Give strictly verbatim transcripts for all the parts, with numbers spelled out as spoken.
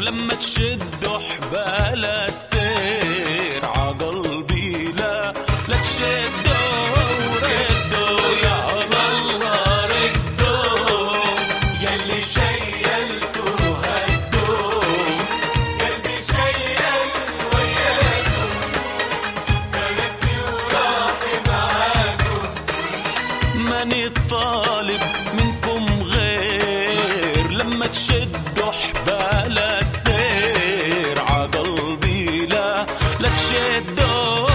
لما تشدوا حبال السير عقلبي لا لا تشدوا وردوا يا الله ردوا يلي شيلتوا هدوا قلبي شيل وياكم قلبي وراحي معاكم ماني طالب منكم غير لما تشدوا حبال السير عقلبي لا لا تشدوا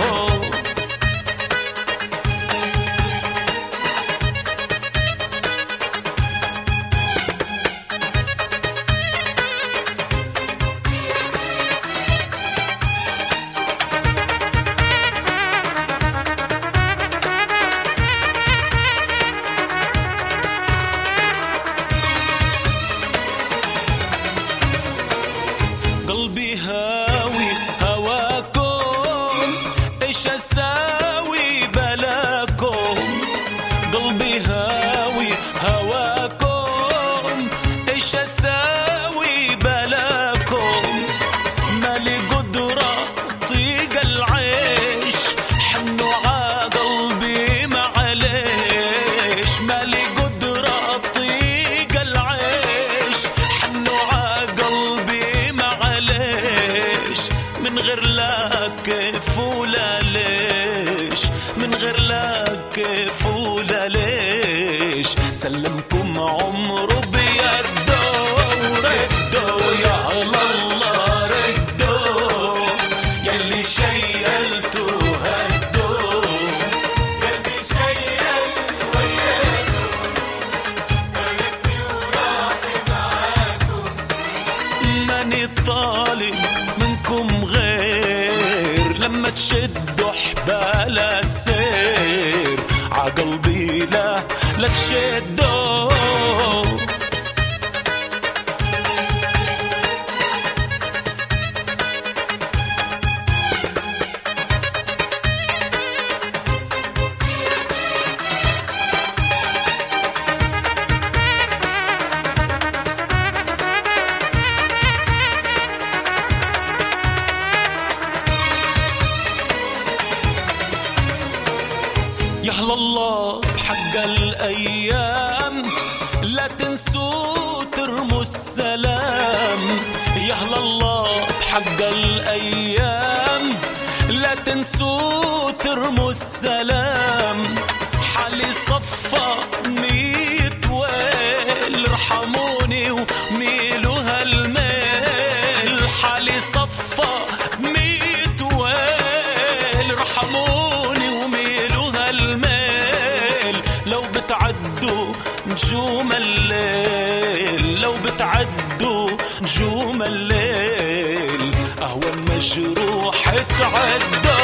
قلبي هاوي هواكم ايش اساوي بلاكم قلبي هاوي هواكم ايش اساوي بلاكم مالي قدرة طيق العيش حنوا عقلبي معليش مالي قدرة طيق العيش حنوا عقلبي معليش من غير لا كيف ولا ليش من غير لا كيف ولا ليش سلمكم عمره بيده ردوا يا الله ردوا يلي شيلتوا هدوا قلبي شيل وياكم قلبي وراحي معاكم ماني طالب منكم غير لما تشدوا حبال السير عقلبي لا لا تشدوا يا هلا الله بحق الأيام لا تنسوا ترموا السلام يا هلا الله بحق الأيام لا تنسوا ترموا السلام حالي صفى ميت ويل ارحموني وميلوا هالميل حالي صفى ميت ويل ارحموني وميلوا هالميل لو بتعدوا نجوم الليل لو بتعدوا نجوم الليل أهون مجروح تعدوا